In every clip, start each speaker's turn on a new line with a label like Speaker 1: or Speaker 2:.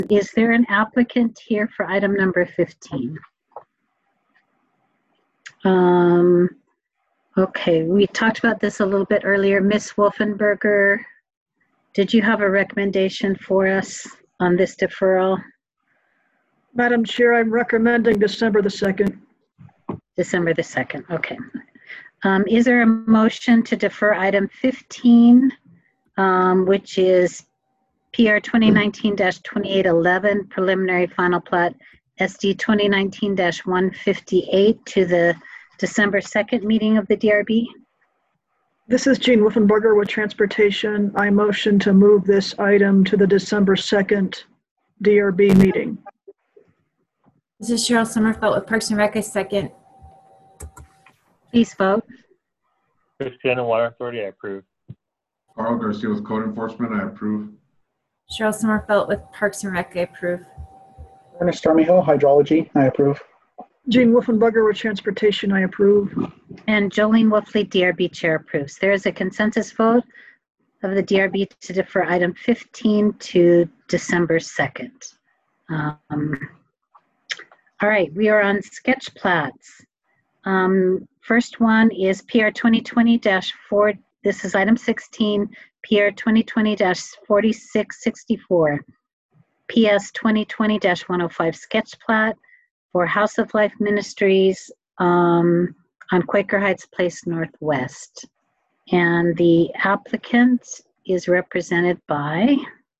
Speaker 1: Is there an applicant here for item number 15? Okay, we talked about this a little bit earlier. Ms. Wolfenberger, did you have a recommendation for us on this deferral?
Speaker 2: Madam Chair, I'm recommending December the 2nd.
Speaker 1: December the 2nd, okay. Is there a motion to defer item 15, which is PR 2019-2811, preliminary final plat SD 2019-158 to the December 2nd meeting of the DRB?
Speaker 2: This is Jean Wolfenberger with Transportation. I motion to move this item to the December 2nd DRB meeting.
Speaker 3: This is Cheryl Sommerfeld with Parks and Rec. I second.
Speaker 1: Please vote.
Speaker 4: Christiana Water Authority, I approve.
Speaker 5: Carl Garcia with Code Enforcement, I approve.
Speaker 3: Cheryl Sommerfeld with Parks and Rec. I approve.
Speaker 6: Ernest Armijo, Hydrology, I approve.
Speaker 2: Jean Wolfenberger with Transportation, I approve.
Speaker 1: And Jolene Wolfley, DRB Chair, approves. There is a consensus vote of the DRB to defer item 15 to December 2nd. All right, we are on sketch plats. First one is PR 2020-4. This is item 16, PR 2020-4664. PS 2020-105 sketch plat for House of Life Ministries on Quaker Heights Place Northwest. And the applicant is represented by,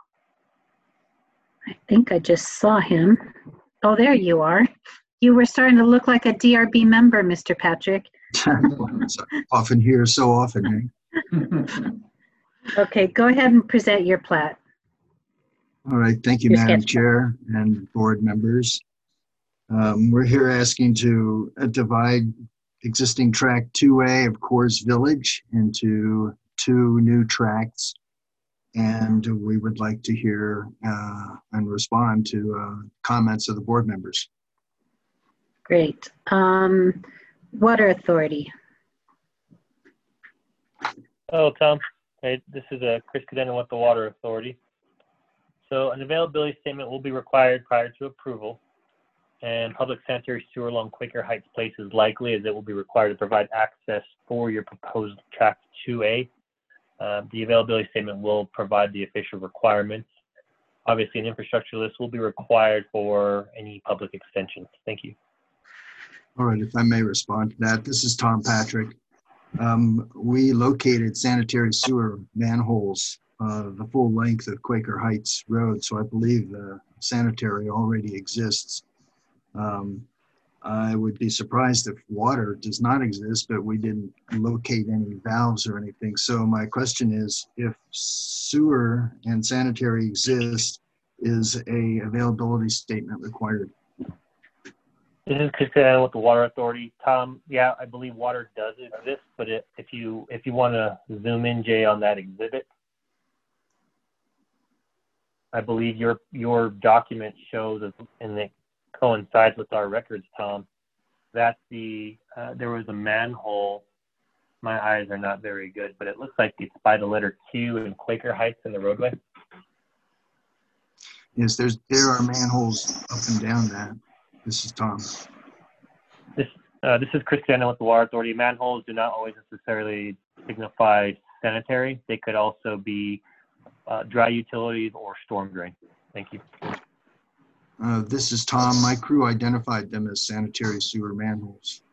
Speaker 1: I think I just saw him. Oh, there you are. You were starting to look like a DRB member, Mr. Patrick.
Speaker 7: Often here, so often.
Speaker 1: Okay, go ahead and present your plat.
Speaker 7: All right, thank you, Madam Chair and board members. We're here asking to divide existing track 2A of Coors Village into 2 new tracts. And we would like to hear and respond to comments of the board members.
Speaker 1: Great. Water Authority.
Speaker 4: Oh, Tom. Hey, this is Chris Cadena with the Water Authority. So an availability statement will be required prior to approval, and public sanitary sewer along Quaker Heights Place is likely, as it will be required to provide access for your proposed track 2A. The availability statement will provide the official requirements. Obviously, an infrastructure list will be required for any public extensions. Thank you.
Speaker 7: All right, if I may respond to that. This is Tom Patrick. We located sanitary sewer manholes the full length of Quaker Heights Road, so I believe the sanitary already exists. I would be surprised if water does not exist, but we didn't locate any valves or anything. So my question is, if sewer and sanitary exist, is a availability statement required?
Speaker 4: This is Chris Cadena with the Water Authority. Tom, yeah, I believe water does exist, but if you want to zoom in, Jay, on that exhibit, I believe your document shows, and it coincides with our records, Tom, that there was a manhole. My eyes are not very good, but it looks like it's by the letter Q in Quaker Heights in the roadway.
Speaker 7: Yes, there are manholes up and down that. This is Tom.
Speaker 4: This is Chris Cadena with the Water Authority. Manholes do not always necessarily signify sanitary. They could also be dry utilities or storm drain. Thank you.
Speaker 7: This is Tom. My crew identified them as sanitary sewer manholes.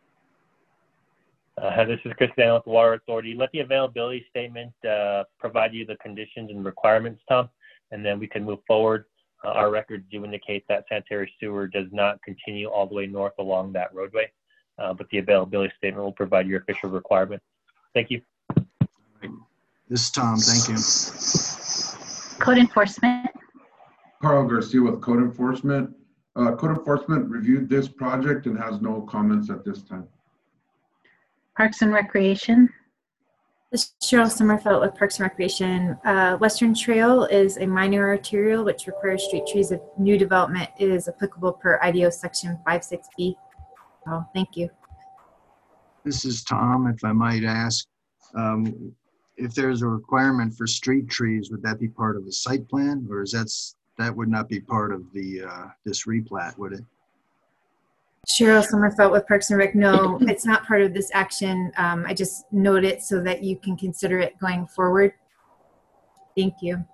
Speaker 4: This is Chris Cadena with the Water Authority. Let the availability statement provide you the conditions and requirements, Tom, and then we can move forward. Our records do indicate that sanitary sewer does not continue all the way north along that roadway, but the availability statement will provide your official requirements. Thank you.
Speaker 7: This is Tom. Thank you.
Speaker 1: Code Enforcement.
Speaker 5: Carl Garcia with Code Enforcement. Code Enforcement reviewed this project and has no comments at this time.
Speaker 1: Parks and Recreation.
Speaker 3: This is Cheryl Sommerfeld with Parks and Recreation. Western Trail is a minor arterial which requires street trees if new development is applicable per IDO section 56B. Oh, thank you.
Speaker 7: This is Tom. If I might ask, if there's a requirement for street trees, would that be part of the site plan, or is that that would not be part of the this replat, would it?
Speaker 3: Cheryl Sommerfeld with Parks and Rec. No, it's not part of this action. I just note it so that you can consider it going forward. Thank you.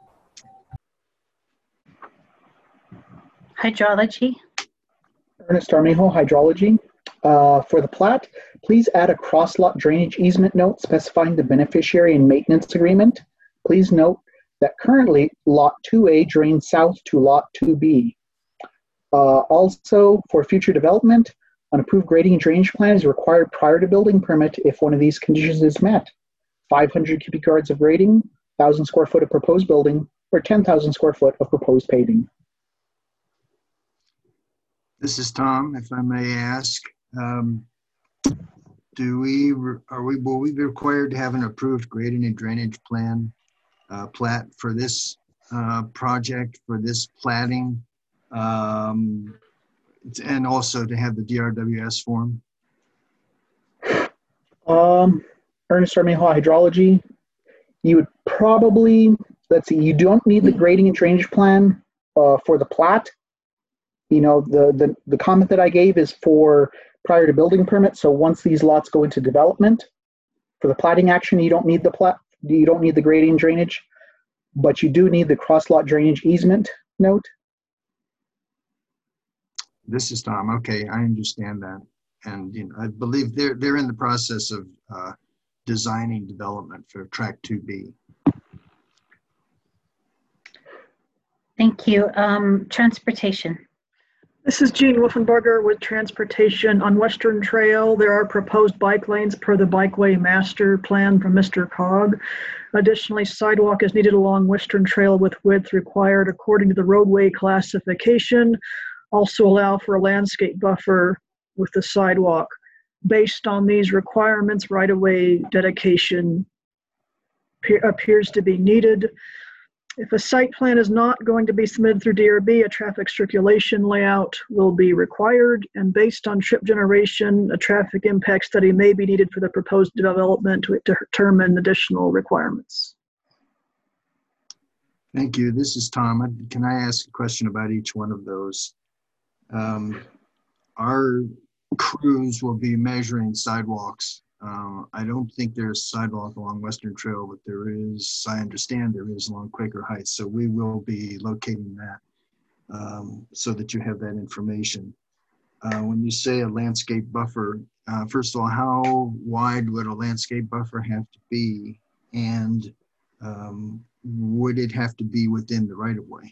Speaker 1: Hydrology.
Speaker 6: Ernest Armijo, Hydrology. For the plat, please add a cross-lot drainage easement note specifying the beneficiary and maintenance agreement. Please note that currently Lot 2A drains south to Lot 2B. Also, for future development, an approved grading and drainage plan is required prior to building permit if one of these conditions is met. 500 cubic yards of grading, 1,000 square foot of proposed building, or 10,000 square foot of proposed paving.
Speaker 7: This is Tom, if I may ask. Will we be required to have an approved grading and drainage plan plat for this project, for this platting, and also to have the DRWS form?
Speaker 6: Ernest Armijo, Hydrology. You would probably, let's see, you don't need the grading and drainage plan for the plat. You know, the comment that I gave is for prior to building permit. So once these lots go into development, for the platting action, you don't need the grading and drainage, but you do need the cross lot drainage easement note.
Speaker 7: This is Tom. Okay, I understand that, and you know, I believe they're in the process of designing development for Track 2B.
Speaker 1: Thank you. Transportation.
Speaker 2: This is Jean Wolfenbarger with Transportation. On Western Trail, there are proposed bike lanes per the bikeway master plan from Mr. Cog. Additionally, sidewalk is needed along Western Trail with width required according to the roadway classification. Also allow for a landscape buffer with the sidewalk. Based on these requirements, right-of-way dedication appears to be needed. If a site plan is not going to be submitted through DRB, a traffic circulation layout will be required, and based on trip generation, a traffic impact study may be needed for the proposed development to determine additional requirements.
Speaker 7: Thank you. This is Tom. Can I ask a question about each one of those? Our crews will be measuring sidewalks. I don't think there's sidewalk along Western Trail, but there is, I understand there is along Quaker Heights. So we will be locating that so that you have that information. When you say a landscape buffer, first of all, how wide would a landscape buffer have to be? And would it have to be within the right-of-way?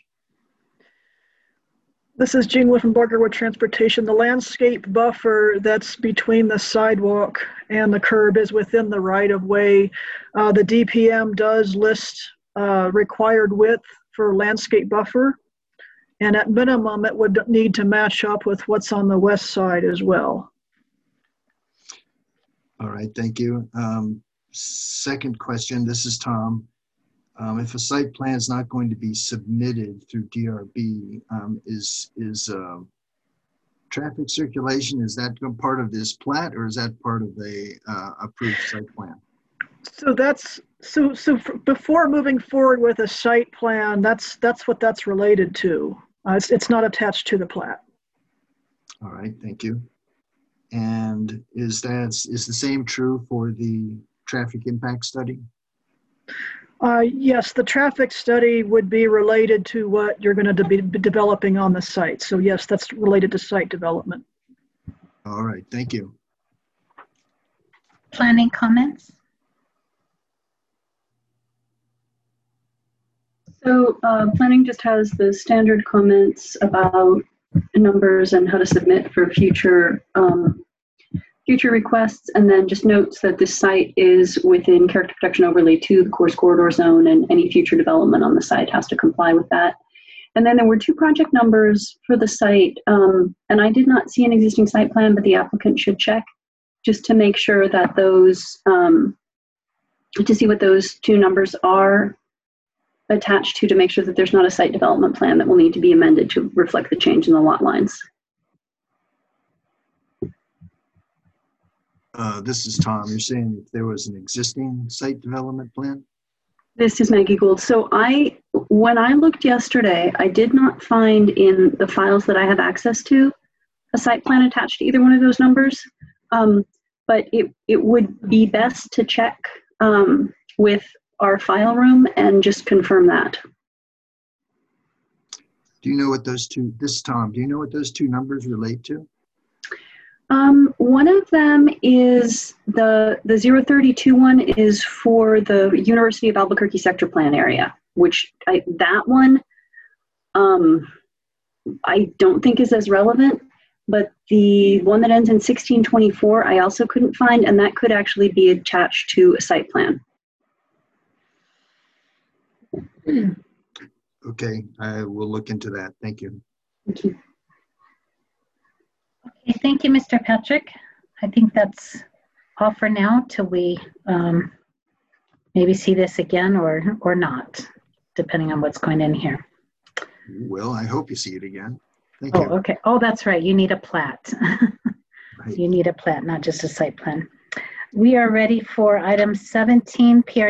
Speaker 2: This is Jean Wolfenbarger with Transportation. The landscape buffer that's between the sidewalk and the curb is within the right-of-way. The DPM does list required width for landscape buffer, and at minimum, it would need to match up with what's on the west side as well.
Speaker 7: All right, thank you. Second question, this is Tom. If a site plan is not going to be submitted through DRB, is traffic circulation, is that part of this plat or is that part of the approved site plan?
Speaker 2: So before moving forward with a site plan, that's what that's related to. It's not attached to the plat.
Speaker 7: All right, thank you. And is the same true for the traffic impact study?
Speaker 2: Yes, the traffic study would be related to what you're going to be developing on the site. So yes, that's related to site development.
Speaker 7: All right, thank you.
Speaker 1: Planning comments?
Speaker 8: So planning just has the standard comments about numbers and how to submit for future future requests, and then just notes that this site is within character protection overlay 2, the course corridor zone, and any future development on the site has to comply with that. And then there were 2 project numbers for the site, and I did not see an existing site plan, but the applicant should check just to make sure that those, to see what those 2 numbers are attached to make sure that there's not a site development plan that will need to be amended to reflect the change in the lot lines.
Speaker 7: This is Tom. You're saying if there was an existing site development plan?
Speaker 8: This is Maggie Gould. So when I looked yesterday, I did not find in the files that I have access to a site plan attached to either one of those numbers. But it would be best to check with our file room and just confirm that.
Speaker 7: Do you know what those two, this is Tom, do you know what those two numbers relate to?
Speaker 8: One of them is the 032 one is for the University of Albuquerque sector plan area, which that one I don't think is as relevant, but the one that ends in 1624 I also couldn't find, and that could actually be attached to a site plan.
Speaker 7: Okay, I will look into that. Thank you.
Speaker 8: Thank you.
Speaker 1: Okay, thank you, Mr. Patrick. I think that's all for now till we maybe see this again or not, depending on what's going in here.
Speaker 7: Well, I hope you see it again. Thank
Speaker 1: Oh,
Speaker 7: you.
Speaker 1: okay. Oh, that's right. You need a plat.
Speaker 7: Right.
Speaker 1: You need a plat, not just a site plan. We are ready for item 17, PR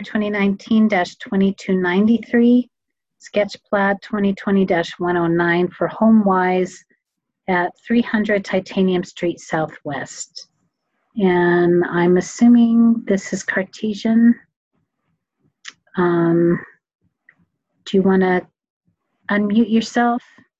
Speaker 1: 2019-2293, sketch plat 2020-109 for HomeWise at 300 Titanium Street Southwest. And I'm assuming this is Cartesian. Do you want to unmute yourself?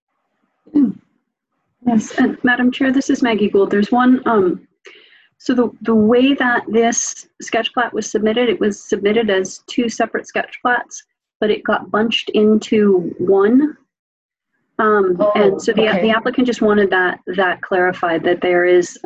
Speaker 8: Yes, and Madam Chair, this is Maggie Gould. There's one, so the way that this sketch plat was submitted, it was submitted as two separate sketch plats, but it got bunched into one. And so the applicant just wanted that clarified, that there is,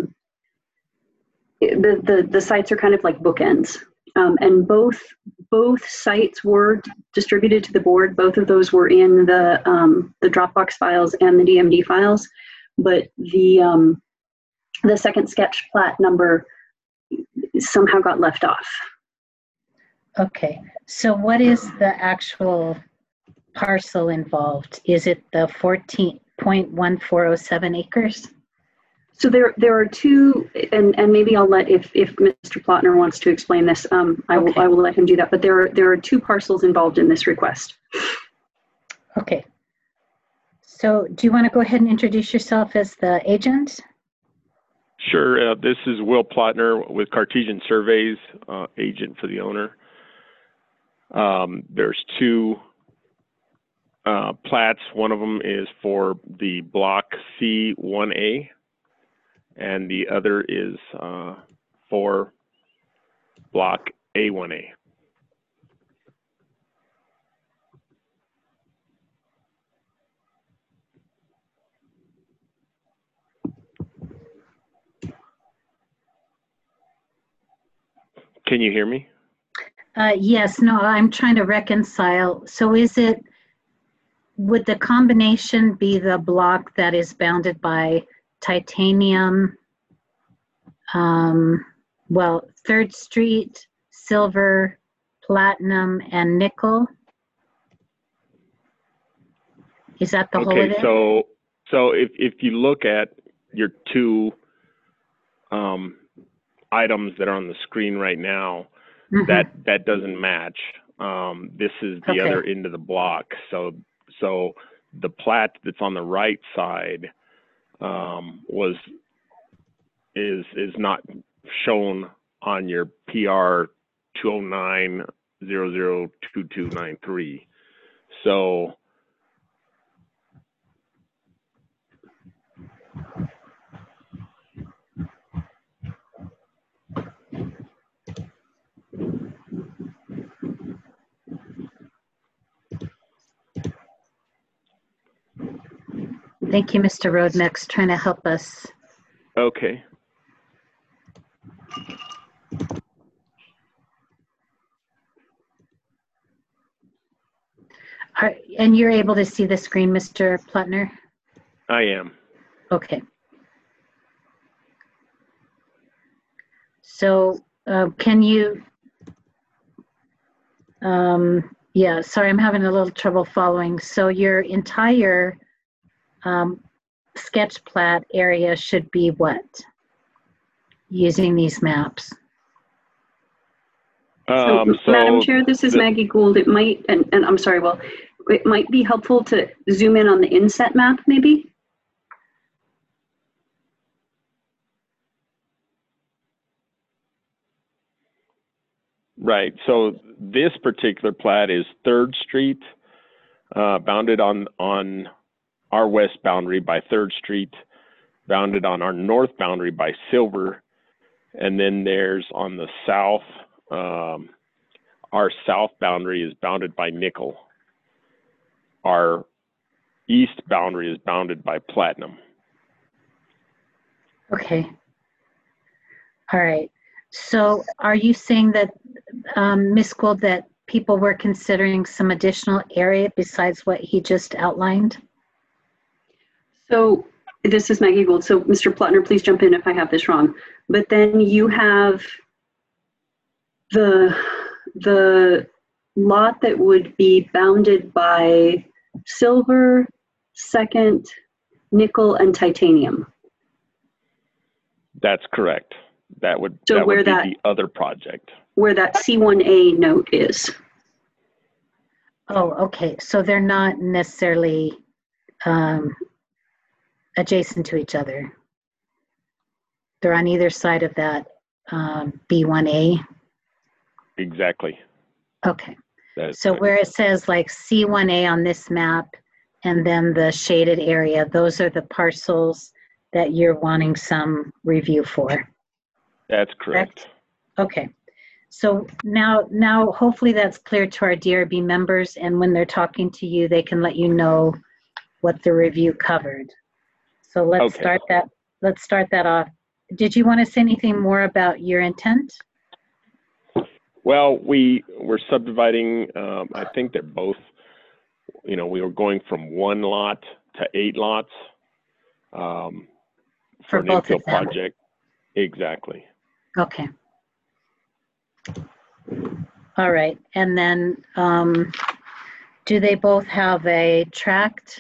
Speaker 8: the sites are kind of like bookends. And both sites were distributed to the board. Both of those were in the Dropbox files and the DMD files, but the second sketch plat number somehow got left off.
Speaker 1: Okay, so what is the actual parcel involved? Is it the 14.1407 acres?
Speaker 8: So there are two, and maybe I'll let, if Mr. Plotner wants to explain this, I will let him do that. But there are two parcels involved in this request.
Speaker 1: Okay. So do you want to go ahead and introduce yourself as the agent?
Speaker 9: Sure. This is Will Plotner with Cartesian Surveys, agent for the owner. There's two plats. One of them is for the block C1A. And the other is for block A1A. Can you hear me?
Speaker 1: Yes, no, I'm trying to reconcile. So would the combination be the block that is bounded by titanium, 3rd Street, silver, platinum, and nickel? Is that the whole of it?
Speaker 9: So if you look at your two items that are on the screen right now, that doesn't match. This is the other end of the block. So the plat that's on the right side is not shown on your PR 209-002293. So
Speaker 1: thank you, Mr. Roadmix, trying to help us.
Speaker 9: okay.
Speaker 1: And you're able to see the screen, Mr. Plotner?
Speaker 9: I am.
Speaker 1: Okay. So can you, yeah, sorry, I'm having a little trouble following. So your entire sketch plat area should be what? Using these maps?
Speaker 8: Madam Chair, this is Maggie Gould. It might, and I'm sorry, well, it might be helpful to zoom in on the inset map, maybe.
Speaker 9: Right. So this particular plat is 3rd Street, bounded on our west boundary by 3rd Street, bounded on our north boundary by Silver, and then there's on the south, our south boundary is bounded by Nickel. Our east boundary is bounded by Platinum.
Speaker 1: Okay. All right. So are you saying that, Ms. Gould, that people were considering some additional area besides what he just outlined?
Speaker 8: So this is Maggie Gould. So Mr. Plattner, please jump in if I have this wrong. But then you have the lot that would be bounded by Silver, 2nd, Nickel, and Titanium.
Speaker 9: That's correct. That would,
Speaker 8: so
Speaker 9: that
Speaker 8: where
Speaker 9: would be
Speaker 8: that,
Speaker 9: the other project.
Speaker 8: Where that C1A note is.
Speaker 1: Oh, okay. So they're not necessarily adjacent to each other. They're on either side of that B1A.
Speaker 9: Exactly.
Speaker 1: Okay.
Speaker 9: So
Speaker 1: correct. Where it says like C1A on this map and then the shaded area, those are the parcels that you're wanting some review for.
Speaker 9: That's correct.
Speaker 1: Okay. So now hopefully that's clear to our DRB members, and when they're talking to you, they can let you know what the review covered. So let's start that off. Did you want to say anything more about your intent?
Speaker 9: Well, we were subdividing, I think they're both, we were going from 1 lot to 8 lots for an infill project. Exactly.
Speaker 1: Okay. All right. And then do they both have a tract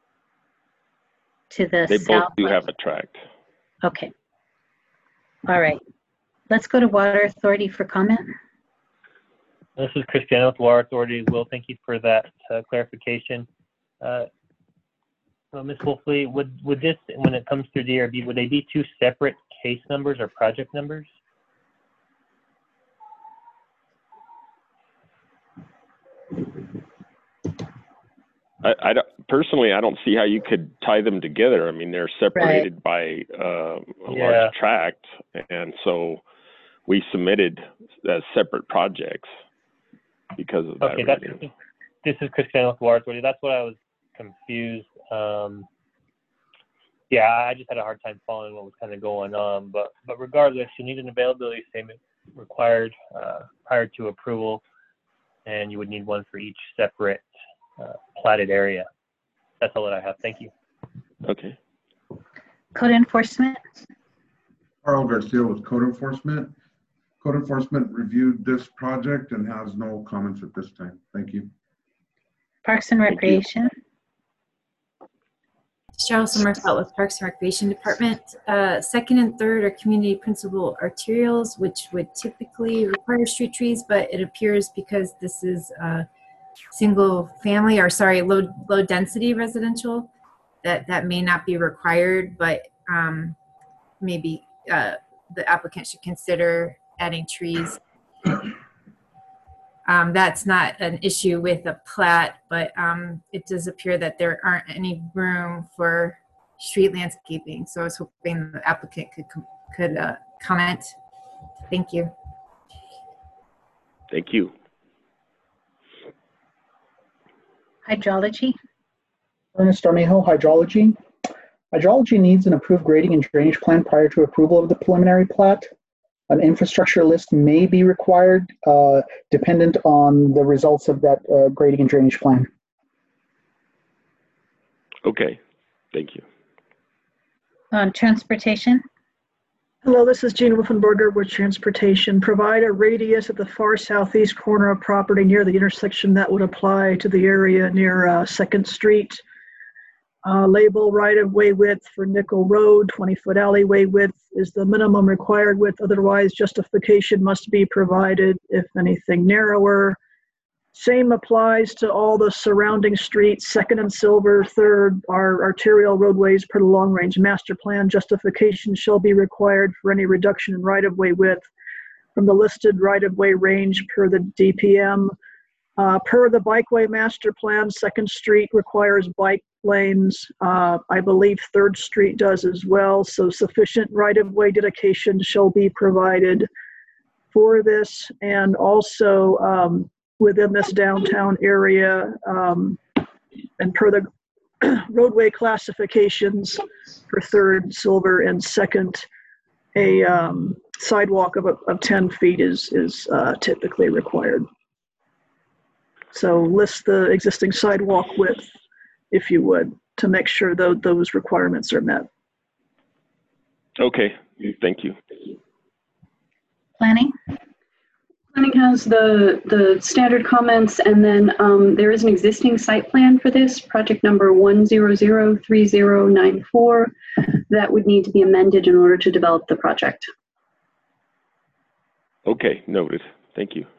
Speaker 1: to the south?
Speaker 9: They both do have a tract.
Speaker 1: Okay. All right. Let's go to Water Authority for comment.
Speaker 4: This is Christiana with Water Authority. Will, thank you for that clarification. So Ms. Wolfley, would this, when it comes through DRB, would they be 2 separate case numbers or project numbers?
Speaker 9: I don't, personally, I don't see how you could tie them together. I mean, they're separated by a large tract, and so we submitted as separate projects because of that.
Speaker 4: Okay, this is Christiana with Water Authority. That's what I was confused. Yeah, I just had a hard time following what was kind of going on, but regardless, you need an availability statement required prior to approval, and you would need one for each separate platted area. That's all that I have. Thank you.
Speaker 9: Okay.
Speaker 1: Code enforcement.
Speaker 5: Carl Garcia with Code Enforcement. Code Enforcement reviewed this project and has no comments at this time. Thank you.
Speaker 1: Parks and Recreation.
Speaker 3: Cheryl Sommerfeld with Parks and Recreation Department. 2nd and 3rd are community principal arterials, which would typically require street trees, but it appears because this is single family, or sorry, low density residential, that may not be required, but maybe the applicant should consider adding trees. That's not an issue with a plat, but it does appear that there aren't any room for street landscaping. So I was hoping the applicant could comment. Thank you.
Speaker 9: Thank you.
Speaker 1: Hydrology.
Speaker 6: Ernest Armijo, Hydrology. Hydrology needs an approved grading and drainage plan prior to approval of the preliminary plat. An infrastructure list may be required, dependent on the results of that grading and drainage plan.
Speaker 9: Okay, thank you.
Speaker 1: Transportation.
Speaker 2: Hello, this is Jean Wolfenberger with Transportation. Provide a radius at the far southeast corner of property near the intersection that would apply to the area near 2nd Street. Label right-of-way width for Nickel Road, 20-foot alleyway width, is the minimum required width. Otherwise, justification must be provided if anything narrower. Same applies to all the surrounding streets. 2nd and Silver, 3rd are arterial roadways per the long-range master plan. Justification shall be required for any reduction in right-of-way width from the listed right-of-way range per the DPM. Per the bikeway master plan, 2nd Street requires bike lanes. I believe 3rd Street does as well. So sufficient right-of-way dedication shall be provided for this. And also within this downtown area, and per the roadway classifications for 3rd, Silver, and 2nd, a sidewalk of 10 feet is typically required. So list the existing sidewalk width, if you would, to make sure those requirements are met.
Speaker 9: Okay, thank you.
Speaker 1: Planning?
Speaker 8: Planning has the standard comments, and then there is an existing site plan for this, project number 1003094, that would need to be amended in order to develop the project.
Speaker 9: Okay, noted. Thank you.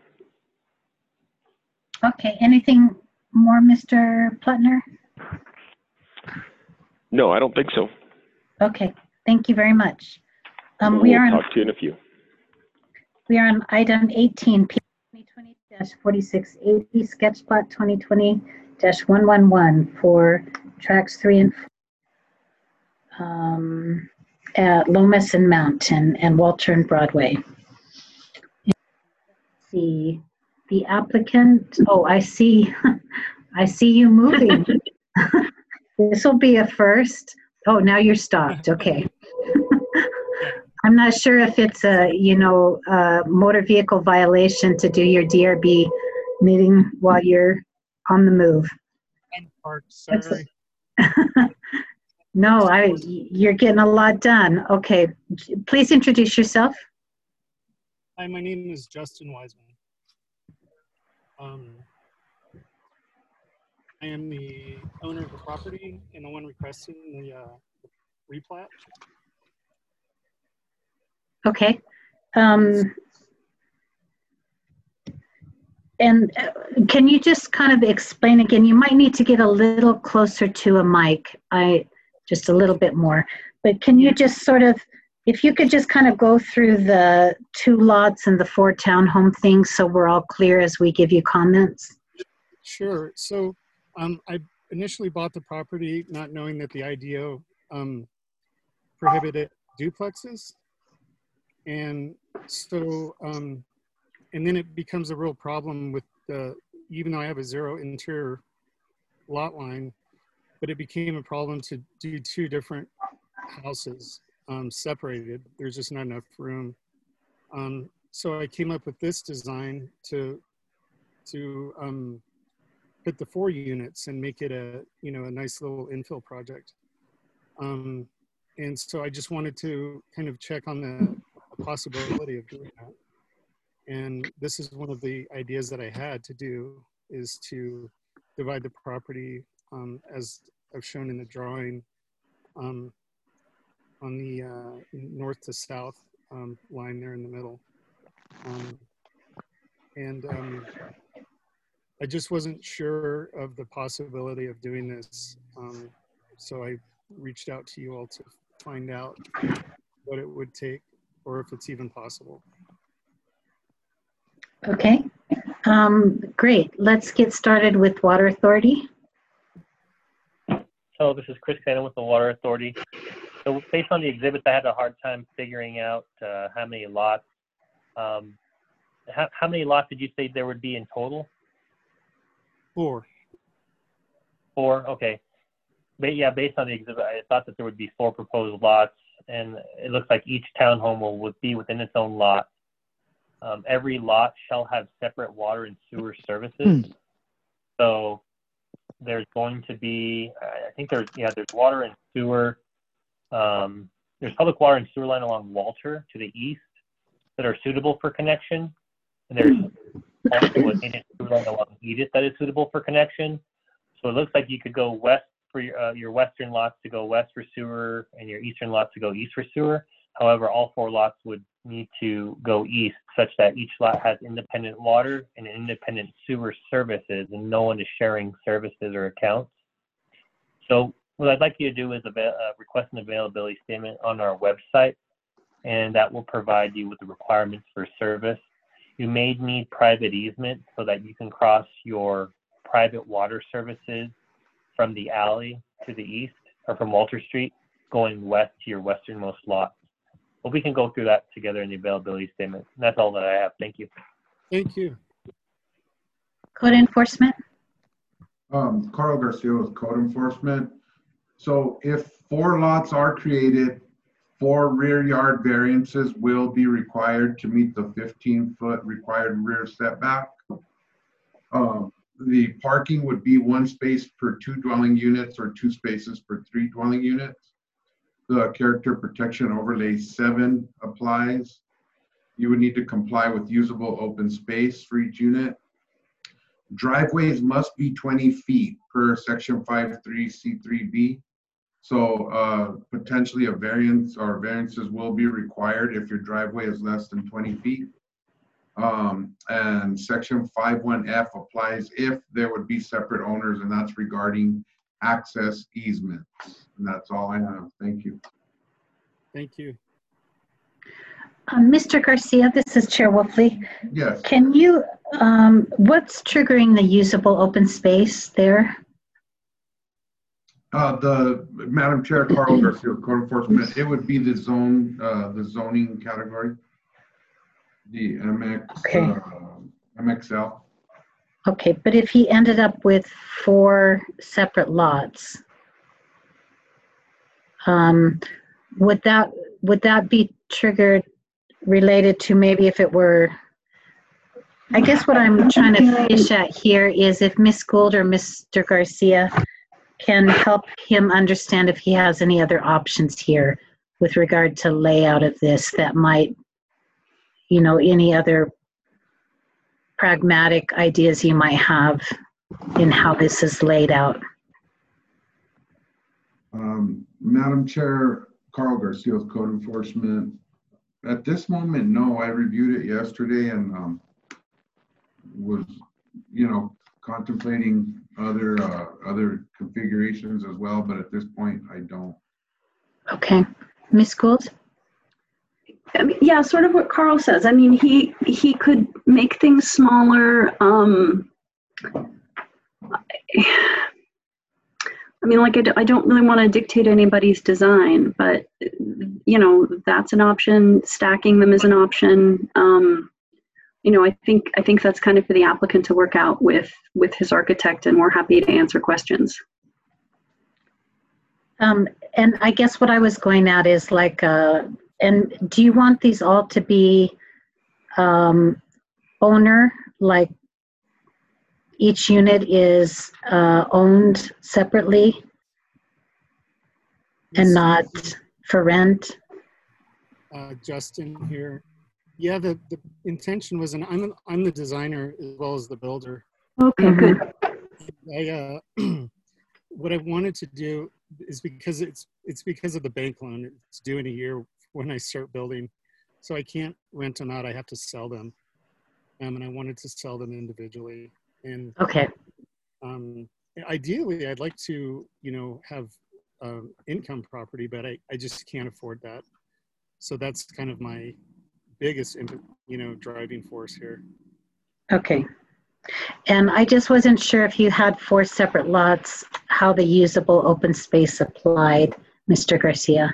Speaker 1: Okay, anything more, Mr. Plutner?
Speaker 9: No, I don't think so.
Speaker 1: Okay, thank you very much.
Speaker 9: We'll talk to you in a few.
Speaker 1: We are on item 18, P 2020-4680, sketch plot 2020-111 for tracks 3 and 4 at Lomas and Mountain and Walter and Broadway. Let's see. The applicant, oh, I see, I see you moving. This will be a first. Oh, now you're stopped, okay. I'm not sure if it's a, motor vehicle violation to do your DRB meeting while you're on the move.
Speaker 10: I'm parked, sorry.
Speaker 1: No, you're getting a lot done. Okay, please introduce yourself.
Speaker 10: Hi, my name is Justin Wiseman. I am the owner of the property and the one requesting the replat.
Speaker 1: Okay. And can you just kind of explain again? You might need to get a little closer to a mic, just a little bit more. But can you just sort of, if you could just kind of go through the 2 lots and the 4 townhome things so we're all clear as we give you comments?
Speaker 10: Sure. So I initially bought the property not knowing that the IDO prohibited duplexes. And so, and then it becomes a real problem with even though I have a 0 interior lot line, but it became a problem to do 2 different houses separated. There's just not enough room. So I came up with this design to put the 4 units and make it a nice little infill project. And so I just wanted to kind of check on the possibility of doing that. And this is one of the ideas that I had to do, is to divide the property as I've shown in the drawing on the north to south line there in the middle. I just wasn't sure of the possibility of doing this. So I reached out to you all to find out what it would take, or if it's even possible.
Speaker 1: Okay, great. Let's get started with Water Authority.
Speaker 4: So this is Chris Cannon with the Water Authority. So based on the exhibits, I had a hard time figuring out how many lots. How many lots did you say there would be in total?
Speaker 10: 4.
Speaker 4: 4, okay. But yeah, based on the exhibit, I thought that there would be 4 proposed lots, and it looks like each townhome will be within its own lot. Every lot shall have separate water and sewer services. So there's going to be, I think there's water and sewer. There's public water and sewer line along Walter to the east that are suitable for connection. And there's also a sewer line along Edith that is suitable for connection. So it looks like you could go west for your western lots to go west for sewer and your eastern lots to go east for sewer. However, all 4 lots would need to go east such that each lot has independent water and independent sewer services, and no one is sharing services or accounts. So what I'd like you to do is request an availability statement on our website, and that will provide you with the requirements for service. You may need private easement so that you can cross your private water services from the alley to the east, or from Walter Street going west to your westernmost lot. But we can go through that together in the availability statement. And that's all that I have. Thank you.
Speaker 10: Thank you.
Speaker 1: Code enforcement.
Speaker 5: Carl Garcia with Code Enforcement. So if 4 lots are created, 4 rear yard variances will be required to meet the 15-foot required rear setback. The parking would be 1 space per 2 dwelling units or 2 spaces per 3 dwelling units. The character protection overlay 7 applies. You would need to comply with usable open space for each unit. Driveways must be 20 feet per section 5.3C3B. So potentially a variance or variances will be required if your driveway is less than 20 feet. And section 5.1F applies if there would be separate owners, and that's regarding access easements. And that's all I have. Thank you.
Speaker 10: Thank you.
Speaker 1: Mr. Garcia, this is Chair Wolfley.
Speaker 5: Yes.
Speaker 1: Can you, what's triggering the usable open space there?
Speaker 5: Madam Chair, Carl Garcia, Code Enforcement, it would be the zoning category, the MX,
Speaker 1: okay.
Speaker 5: MXL.
Speaker 1: Okay, but if he ended up with 4 separate lots, would that be triggered related to maybe if it were, I guess what I'm trying to fish at here is if Ms. Gould or Mr. Garcia can help him understand if he has any other options here with regard to layout of this that might, you know, any other pragmatic ideas you might have in how this is laid out.
Speaker 5: Madam Chair, Carl Garcia with Code Enforcement. At this moment, no. I reviewed it yesterday and was, you know, contemplating other configurations as well, but at this point, I don't.
Speaker 1: Okay, Ms. Gould?
Speaker 8: I mean, yeah, sort of what Carl says. I mean, he could make things smaller. I mean, like, I don't really want to dictate anybody's design, but, you know, that's an option. Stacking them is an option. You know, I think that's kind of for the applicant to work out with his architect, and we're happy to answer questions.
Speaker 1: And I guess what I was going at is like, and do you want these all to be owner, like each unit is owned separately and not for rent?
Speaker 10: Justin here. Yeah, the intention was, and I'm the designer as well as the builder.
Speaker 8: Okay, good.
Speaker 10: What I wanted to do is because it's because of the bank loan. It's due in a year when I start building, so I can't rent them out. I have to sell them, and I wanted to sell them individually. And
Speaker 1: okay.
Speaker 10: Ideally, I'd like to, you know, have income property, but I just can't afford that. So that's kind of my biggest, you know, driving force here.
Speaker 1: Okay. And I just wasn't sure if you had 4 separate lots, how the usable open space applied, Mr. Garcia.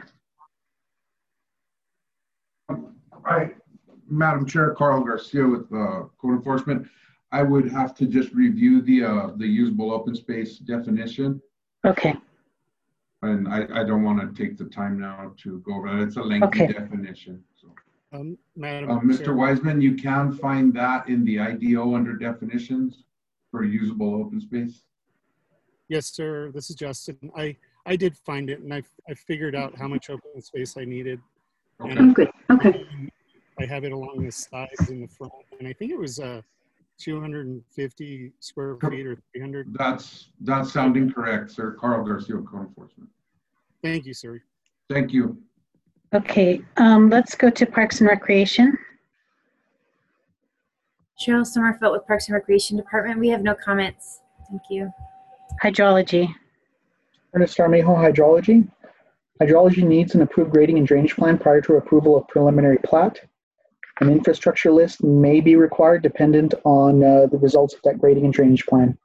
Speaker 5: Madam Chair, Carl Garcia with Code Enforcement. I would have to just review the usable open space definition.
Speaker 1: Okay.
Speaker 5: And I don't want to take the time now to go over that. It's a lengthy definition. So. Mr. Wiseman, you can find that in the IDO under definitions for usable open space.
Speaker 10: Yes, sir. This is Justin. I did find it, and I figured out how much open space I needed.
Speaker 5: Okay.
Speaker 8: Oh, good. Okay.
Speaker 10: I have it along the sides in the front, and I think it was 250 square feet or 300.
Speaker 5: That's sounding correct, sir. Carl Garcia, Code Enforcement.
Speaker 10: Thank you, sir.
Speaker 5: Thank you.
Speaker 1: Okay, let's go to Parks and Recreation.
Speaker 3: Cheryl Sommerfeld with Parks and Recreation Department. We have no comments. Thank you.
Speaker 1: Hydrology.
Speaker 6: Ernest Armijo, Hydrology. Hydrology needs an approved grading and drainage plan prior to approval of preliminary plat. An infrastructure list may be required dependent on the results of that grading and drainage plan.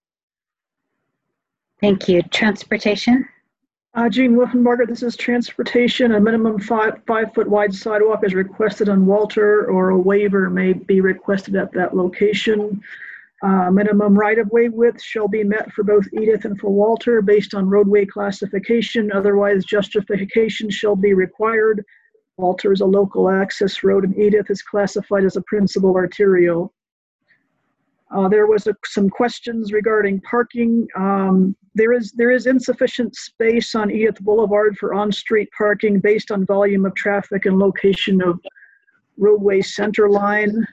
Speaker 1: Thank you. Transportation.
Speaker 2: Gene Wolfenbarger, this is transportation. A minimum 5-foot wide sidewalk is requested on Walter, or a waiver may be requested at that location. Minimum right-of-way width shall be met for both Edith and for Walter based on roadway classification. Otherwise, justification shall be required. Walter is a local access road and Edith is classified as a principal arterial. There was some questions regarding parking. There is insufficient space on Edith Boulevard for on-street parking based on volume of traffic and location of roadway center line.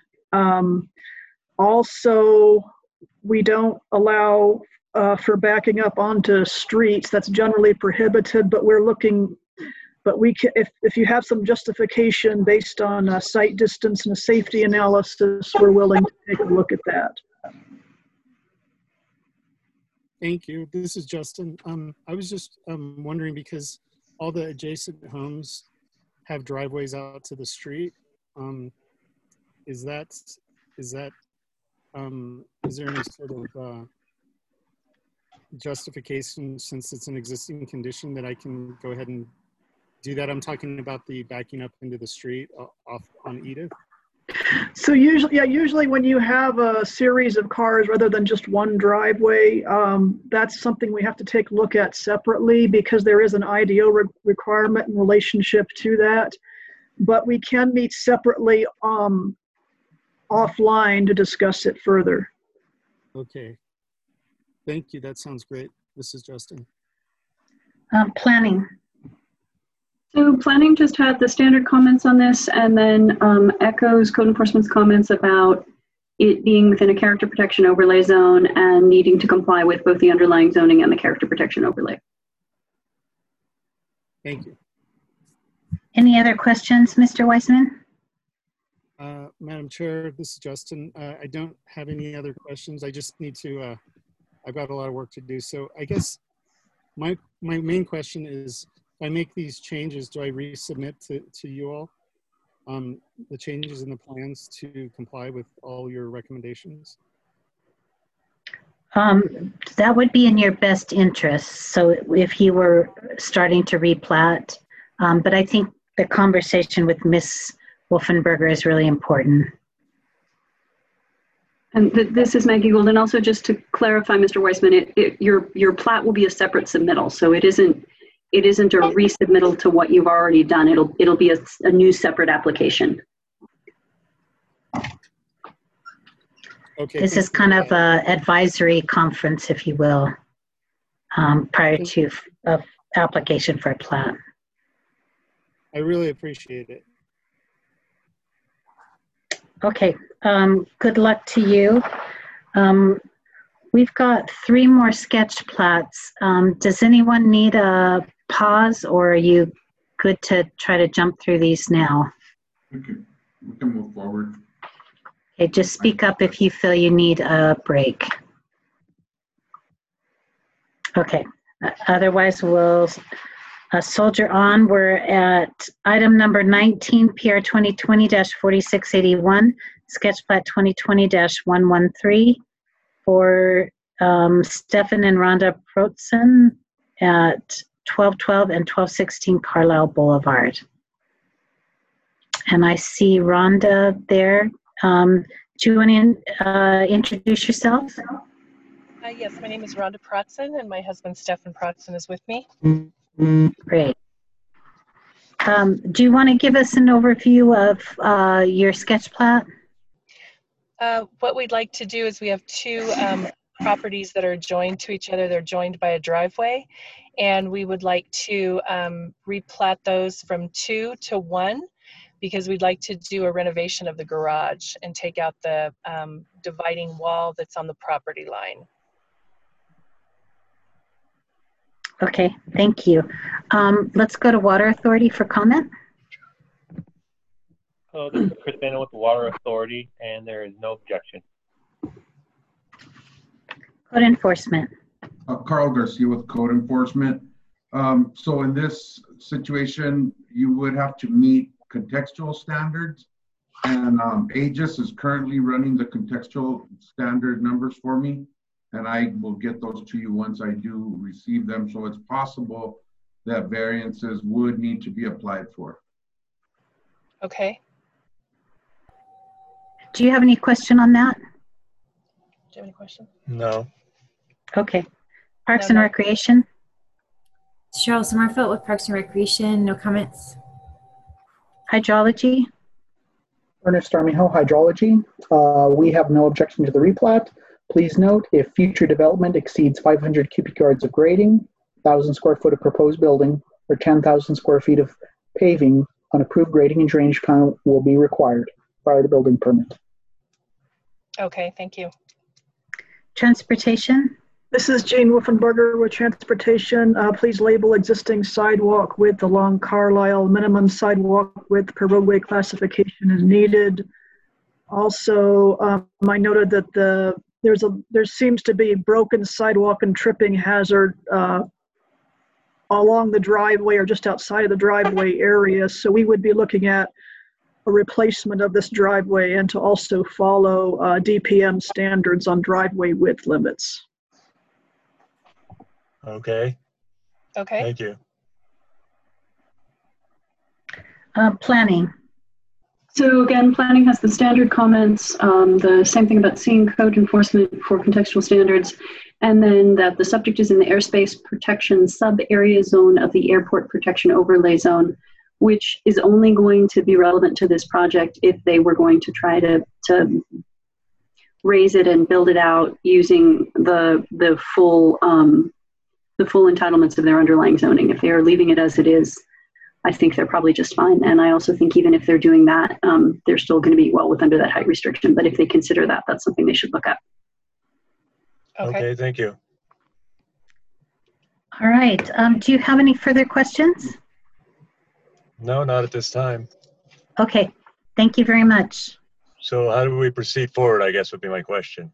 Speaker 2: Also, we don't allow for backing up onto streets. That's generally prohibited, but we're looking, but we can, if you have some justification based on site distance and a safety analysis, we're willing to take a look at that.
Speaker 10: Thank you. This is Justin. I was just wondering, because all the adjacent homes have driveways out to the street. Is there any sort of justification, since it's an existing condition, that I can go ahead and do that? I'm talking about the backing up into the street off on Edith.
Speaker 2: So usually when you have a series of cars rather than just one driveway, that's something we have to take a look at separately, because there is an IDO requirement in relationship to that. But we can meet separately offline to discuss it further.
Speaker 10: Okay. Thank you. That sounds great. This is Justin.
Speaker 1: Planning.
Speaker 8: So planning just had the standard comments on this, and then echoes code enforcement's comments about it being within a character protection overlay zone and needing to comply with both the underlying zoning and the character protection overlay.
Speaker 10: Thank you.
Speaker 1: Any other questions, Mr. Weissman?
Speaker 10: Madam Chair, this is Justin. I don't have any other questions. I just need to, I've got a lot of work to do. So I guess my main question is, if I make these changes, do I resubmit to you all the changes in the plans to comply with all your recommendations?
Speaker 1: That would be in your best interest. So if you were starting to replat, but I think the conversation with Ms. Wolfenbarger is really important.
Speaker 8: And this is Maggie Gould. And also, just to clarify, Mr. Weissman, your plat will be a separate submittal. So it isn't a resubmittal to what you've already done. It'll be a new separate application.
Speaker 10: Okay.
Speaker 1: This is kind of an advisory conference, if you will, prior to application for a plat.
Speaker 10: I really appreciate it.
Speaker 1: Okay, good luck to you. We've got 3 more sketch plats. Does anyone need a pause, or are you good to try to jump through these now?
Speaker 5: We can move forward.
Speaker 1: Okay, just speak up if you feel you need a break. Okay, otherwise we'll soldier on. We're at item number 19, PR 2020-4681, sketch plat 2020-113 for Stefan and Rhonda Protzen at 1212 and 1216 Carlisle Boulevard. And I see Rhonda there. Do you want to introduce yourself?
Speaker 11: Yes, my name is Rhonda Protzen, and my husband Stefan Protzen is with me.
Speaker 1: Great. Do you want to give us an overview of your sketch plat?
Speaker 11: What we'd like to do is we have 2 properties that are joined to each other. They're joined by a driveway, and we would like to replat those from 2 to 1, because we'd like to do a renovation of the garage and take out the dividing wall that's on the property line.
Speaker 1: Okay, thank you. Let's go to Water Authority for comment.
Speaker 4: Hello, this is Chris Daniel with the Water Authority, and there is no objection.
Speaker 1: Code enforcement.
Speaker 5: Carl Garcia with Code Enforcement. So in this situation, you would have to meet contextual standards, and Aegis is currently running the contextual standard numbers for me, and I will get those to you once I do receive them. So it's possible that variances would need to be applied for.
Speaker 11: Okay.
Speaker 1: Do you have any question on that?
Speaker 11: Do you have any question?
Speaker 12: No.
Speaker 1: Okay. Parks and Recreation.
Speaker 3: Cheryl Sommerfeld with Parks and Recreation. No comments.
Speaker 1: Hydrology.
Speaker 6: Ernest Armijo, Hydrology. We have no objection to the replat. Please note, if future development exceeds 500 cubic yards of grading, 1,000 square foot of proposed building, or 10,000 square feet of paving, an approved grading and drainage plan will be required prior to building permit.
Speaker 11: Okay, thank you.
Speaker 1: Transportation.
Speaker 2: This is Jane Wolfenberger with Transportation. Please label existing sidewalk width along Carlisle. Minimum sidewalk width per roadway classification is needed. Also, I noted that there seems to be broken sidewalk and tripping hazard along the driveway or just outside of the driveway area. So we would be looking at a replacement of this driveway and to also follow DPM standards on driveway width limits.
Speaker 12: Okay.
Speaker 11: Okay.
Speaker 12: Thank you.
Speaker 1: Planning.
Speaker 8: So again, planning has the standard comments, the same thing about seeing code enforcement for contextual standards, and then that the subject is in the airspace protection sub-area zone of the airport protection overlay zone, which is only going to be relevant to this project if they were going to try to raise it and build it out using the full entitlements of their underlying zoning. If they are leaving it as it is, I think they're probably just fine. And I also think even if they're doing that, they're still going to be well within that height restriction. But if they consider that, that's something they should look at.
Speaker 12: Okay, thank you.
Speaker 1: All right. Do you have any further questions?
Speaker 12: No, not at this time.
Speaker 1: Okay. Thank you very much.
Speaker 12: So how do we proceed forward, I guess would be my question.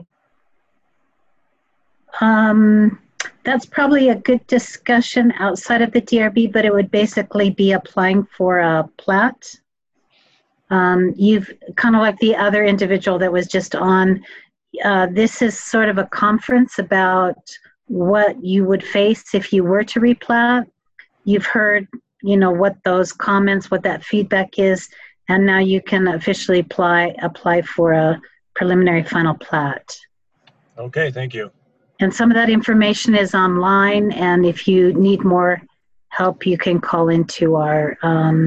Speaker 1: That's probably a good discussion outside of the DRB, but it would basically be applying for a plat. You've kind of like the other individual that was just on. This is sort of a conference about what you would face if you were to replat. You've heard, what those comments, what that feedback is, and now you can officially apply for a preliminary final plat.
Speaker 12: Okay, thank you.
Speaker 1: And some of that information is online, and if you need more help, you can call into our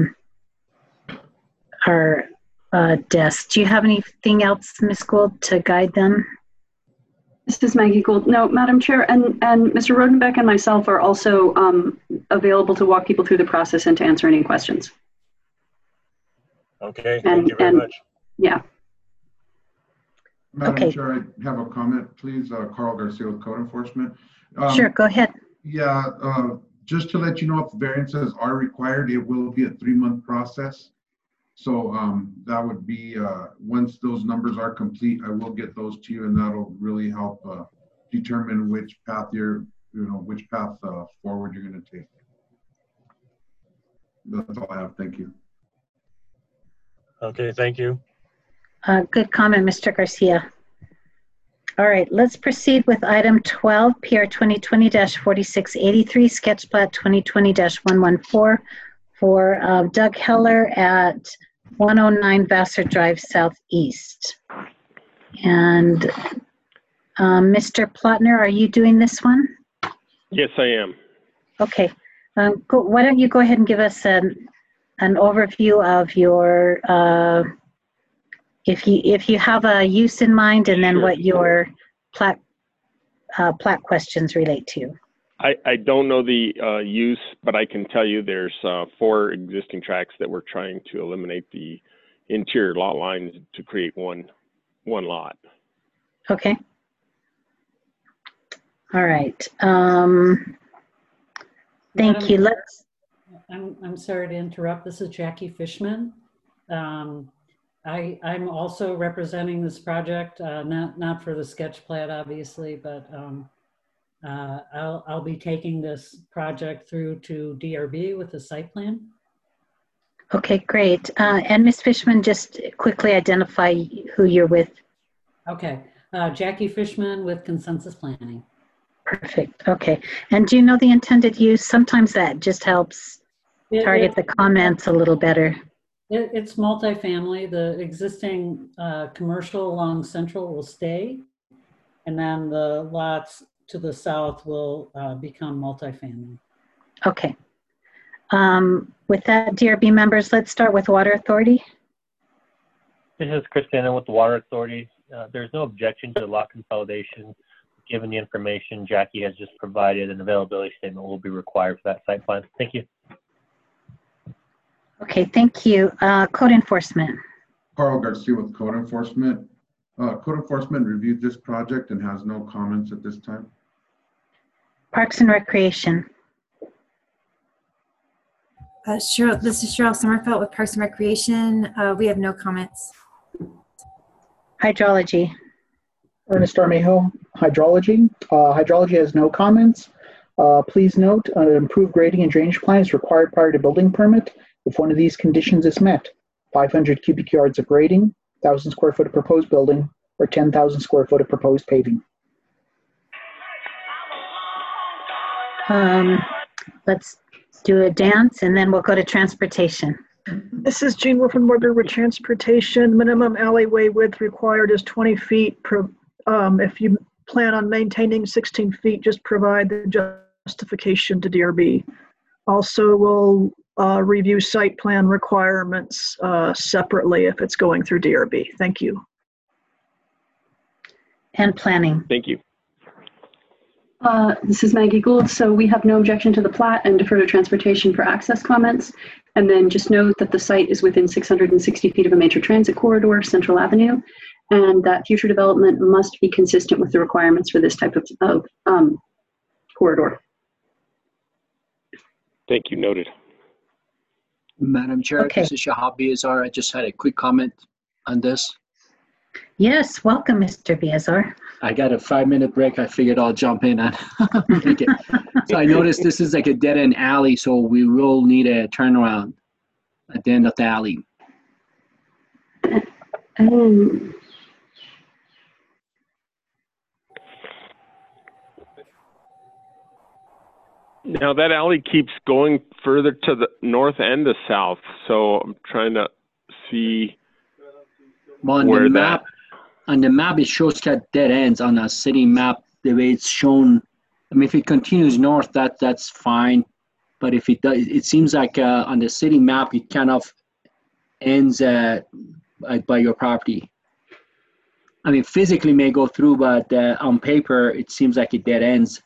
Speaker 1: desk. Do you have anything else, Ms. Gould, to guide them?
Speaker 8: This is Maggie Gould. No, Madam Chair, and Mr. Rodenbeck and myself are also available to walk people through the process and to answer any questions.
Speaker 12: Okay, thank you very much.
Speaker 8: Yeah.
Speaker 5: Madam Chair, I have a comment, please. Carl Garcia with Code Enforcement.
Speaker 1: Sure, go ahead.
Speaker 5: Yeah, just to let you know, if variances are required, it will be a 3-month process. So that would be, once those numbers are complete, I will get those to you, and that'll really help determine which path which path forward you're going to take. That's all I have. Thank you.
Speaker 12: Okay, thank you.
Speaker 1: Good comment, Mr. Garcia. All right, let's proceed with item 12, PR 2020-4683, sketch plat 2020-114 for Doug Heller at 109 Vassar Drive Southeast. And Mr. Plotner, are you doing this one?
Speaker 9: Yes, I am.
Speaker 1: Okay. Why don't you go ahead and give us an overview of your if you have a use in mind, and then what your plat questions relate to.
Speaker 9: I don't know the use, but I can tell you there's 4 existing tracks that we're trying to eliminate the interior lot lines to create one lot.
Speaker 1: Okay. All right. Thank you.
Speaker 13: I'm sorry to interrupt. This is Jackie Fishman. I'm also representing this project, not for the sketch plat, obviously, but I'll be taking this project through to DRB with the site plan.
Speaker 1: Okay, great. And Ms. Fishman, just quickly identify who you're with.
Speaker 13: Okay, Jackie Fishman with Consensus Planning.
Speaker 1: Perfect. Okay. And do you know the intended use? Sometimes that just helps target the comments a little better.
Speaker 13: It's multifamily. The existing commercial along Central will stay, and then the lots to the south will become multifamily.
Speaker 1: Okay. With that, DRB members, let's start with Water Authority.
Speaker 4: This is Chris Dennon with the Water Authority. There's no objection to lot consolidation. Given the information Jackie has just provided, an availability statement will be required for that site plan. Thank you.
Speaker 1: Okay, thank you. Code Enforcement.
Speaker 5: Carl Garcia with Code Enforcement. Code Enforcement reviewed this project and has no comments at this time.
Speaker 1: Parks and Recreation.
Speaker 3: This is Cheryl Sommerfeld with Parks and Recreation. We have no comments.
Speaker 1: Hydrology.
Speaker 6: Ernest Armijo, Hydrology. Hydrology has no comments. Please note, an improved grading and drainage plan is required prior to building permit if one of these conditions is met. 500 cubic yards of grading, 1,000 square foot of proposed building, or 10,000 square foot of proposed paving.
Speaker 1: Let's do a dance and then we'll go to transportation.
Speaker 2: This is Jean Wolfenberger with Transportation. Minimum alleyway width required is 20 feet. If you plan on maintaining 16 feet, just provide the justification to DRB. Also, we'll review site plan requirements separately if it's going through DRB. Thank you.
Speaker 1: And planning.
Speaker 9: Thank you.
Speaker 8: This is Maggie Gould. So we have no objection to the plat and defer to transportation for access comments. And then just note that the site is within 660 feet of a major transit corridor, Central Avenue, and that future development must be consistent with the requirements for this type of corridor.
Speaker 9: Thank you. Noted.
Speaker 14: Madam Chair,
Speaker 1: okay.
Speaker 14: This is Shahab Biazar. I just had a quick comment on this.
Speaker 1: Yes, welcome, Mr. Biazar.
Speaker 14: I got a 5-minute break. I figured I'll jump in and make it. So I noticed this is like a dead-end alley, so we will need a turnaround at the end of the alley.
Speaker 9: Now that alley keeps going further to the north and the south, so I'm trying to see where that.
Speaker 14: On the map, it shows that dead ends on a city map. The way it's shown, I mean, if it continues north, that's fine. But if it does, it seems like on the city map, it kind of ends by your property. I mean, physically may go through, but on paper, it seems like it dead ends.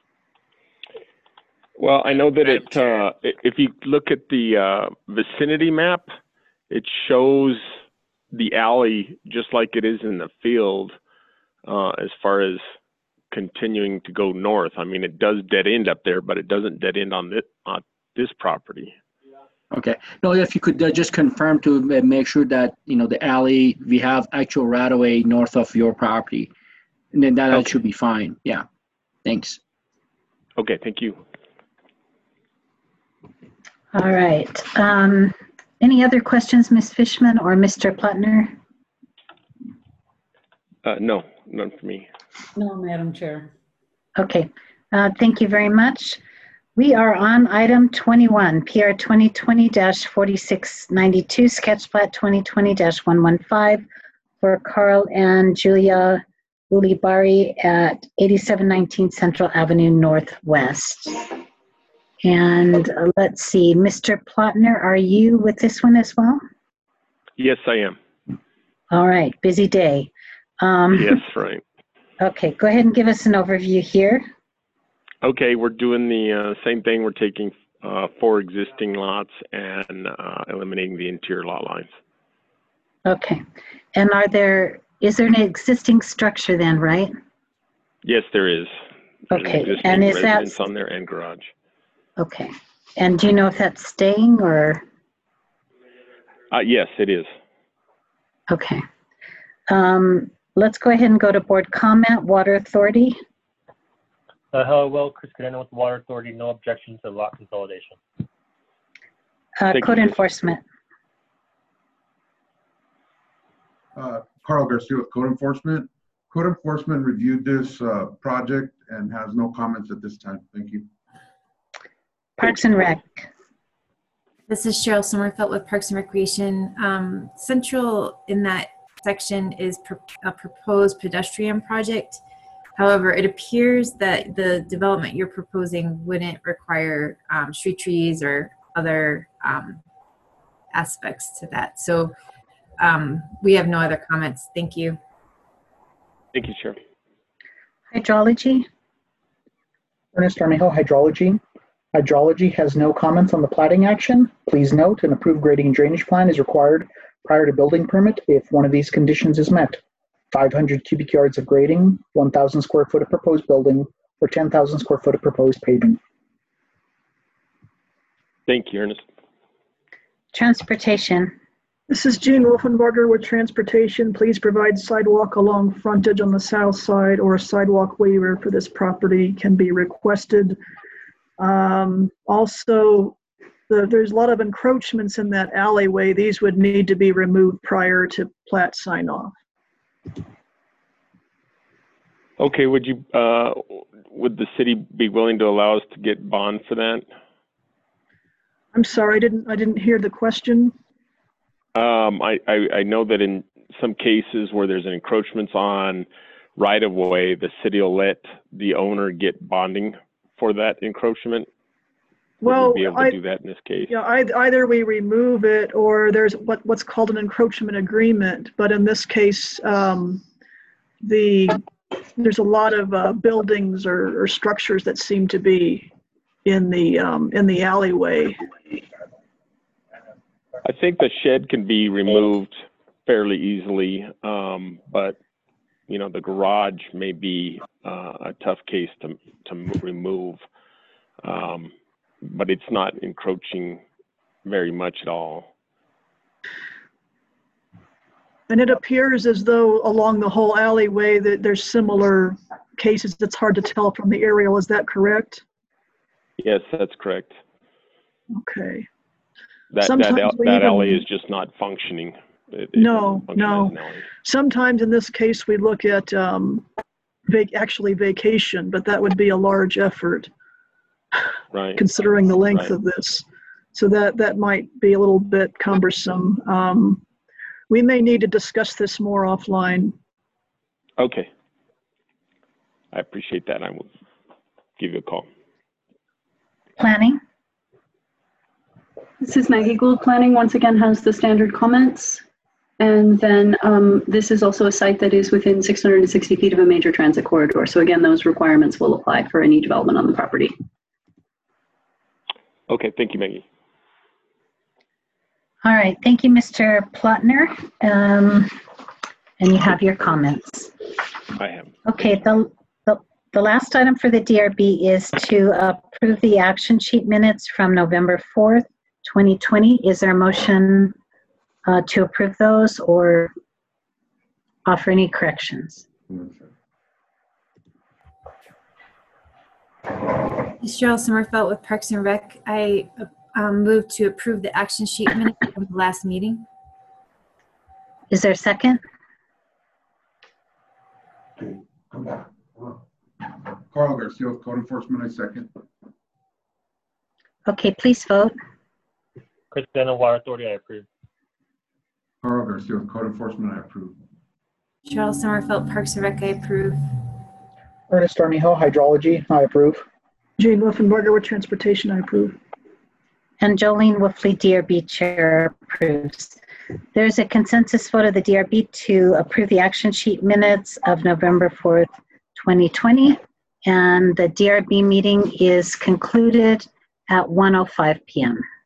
Speaker 9: Well, I know that if you look at the vicinity map, it shows the alley just like it is in the field as far as continuing to go north. I mean, it does dead end up there, but it doesn't dead end on this property.
Speaker 14: Okay. No, if you could just confirm to make sure that, the alley, we have actual right of way north of your property, and then that should be fine. Yeah. Thanks.
Speaker 9: Okay. Thank you.
Speaker 1: All right. Any other questions, Ms. Fishman or Mr. Plattner?
Speaker 9: No, none for me.
Speaker 13: No, Madam Chair.
Speaker 1: Okay. Thank you very much. We are on item 21, PR 2020-4692, sketch plat 2020-115 for Carl and Julia Ulibarri at 8719 Central Avenue Northwest. And let's see, Mr. Plattner, are you with this one as well?
Speaker 9: Yes, I am.
Speaker 1: All right, busy day.
Speaker 9: Yes, right.
Speaker 1: Okay, go ahead and give us an overview here.
Speaker 9: Okay, we're doing the same thing. We're taking 4 existing lots and eliminating the interior lot lines.
Speaker 1: Okay, and is there an existing structure then, right?
Speaker 9: Yes, there is. There's
Speaker 1: okay,
Speaker 9: an
Speaker 1: and is
Speaker 9: residence on there and garage.
Speaker 1: Okay, and do you know if that's staying or?
Speaker 9: Yes, it is.
Speaker 1: Okay. Let's go ahead and go to board comment. Water Authority.
Speaker 4: Hello, well, Chris Cadena with the Water Authority. No objection to lot consolidation.
Speaker 1: Code enforcement.
Speaker 5: Carl Garcia with Code Enforcement. Code Enforcement reviewed this project and has no comments at this time. Thank you.
Speaker 1: Parks and Rec.
Speaker 3: This is Cheryl Sommerfeld with Parks and Recreation. Central in that section is a proposed pedestrian project. However, it appears that the development you're proposing wouldn't require street trees or other aspects to that. So we have no other comments. Thank you.
Speaker 9: Thank you, Chair.
Speaker 1: Hydrology.
Speaker 6: Ernest Armijo, Hydrology. Hydrology has no comments on the plating action. Please note, an approved grading and drainage plan is required prior to building permit if one of these conditions is met. 500 cubic yards of grading, 1,000 square foot of proposed building, or 10,000 square foot of proposed paving.
Speaker 9: Thank you, Ernest.
Speaker 1: Transportation.
Speaker 2: This is Gene Wolfenbarger with Transportation. Please provide sidewalk along frontage on the south side, or a sidewalk waiver for this property can be requested. Also, there's a lot of encroachments in that alleyway. These would need to be removed prior to plat sign off.
Speaker 9: Okay, would the city be willing to allow us to get bond for that?
Speaker 2: I'm sorry, I didn't hear the question.
Speaker 9: I know that in some cases where there's an encroachments on right of way, the city will let the owner get bonding for that encroachment.
Speaker 2: Well,
Speaker 9: would we be able to do that in this case?
Speaker 2: Yeah, either we remove it or there's what's called an encroachment agreement. But in this case, there's a lot of buildings or structures that seem to be in the alleyway.
Speaker 9: I think the shed can be removed fairly easily, but you know, the garage may be a tough case to remove, but it's not encroaching very much at all.
Speaker 2: And it appears as though along the whole alleyway that there's similar cases. It's hard to tell from the aerial. Is that correct?
Speaker 9: Yes, that's correct.
Speaker 2: Okay.
Speaker 9: That alley is just not functioning.
Speaker 2: No. Sometimes in this case we look at actually vacation, but that would be a large effort,
Speaker 9: right?
Speaker 2: Considering the length of this. So that might be a little bit cumbersome. We may need to discuss this more offline.
Speaker 9: Okay. I appreciate that. I will give you a call.
Speaker 1: Planning.
Speaker 8: This is Maggie Gould. Planning once again has the standard comments. And then this is also a site that is within 660 feet of a major transit corridor. So again, those requirements will apply for any development on the property.
Speaker 9: Okay, thank you, Maggie.
Speaker 1: All right, thank you, Mr. Plotner. And you have your comments.
Speaker 9: I have.
Speaker 1: Okay, the last item for the DRB is to approve the action sheet minutes from November 4th, 2020. Is there a motion to approve those or offer any corrections?
Speaker 3: Cheryl Sommerfeld with Parks and Rec. I move to approve the action sheet minutes from the last meeting.
Speaker 1: Is there a second?
Speaker 5: Okay, come back. Carl Garcia with Code Enforcement, I second.
Speaker 1: Okay, please vote.
Speaker 4: Chris Cadena, Water Authority, I approve.
Speaker 5: Carl Garcia with Code Enforcement, I approve.
Speaker 3: Cheryl Sommerfeld, Parks and Rec, I approve.
Speaker 6: Ernest Armijo, Hydrology, I approve.
Speaker 2: Jane Wolfenbarger with Transportation, I approve.
Speaker 1: And Jolene Wolfley, DRB Chair, approves. There's a consensus vote of the DRB to approve the action sheet minutes of November 4th, 2020. And the DRB meeting is concluded at 1:05 p.m.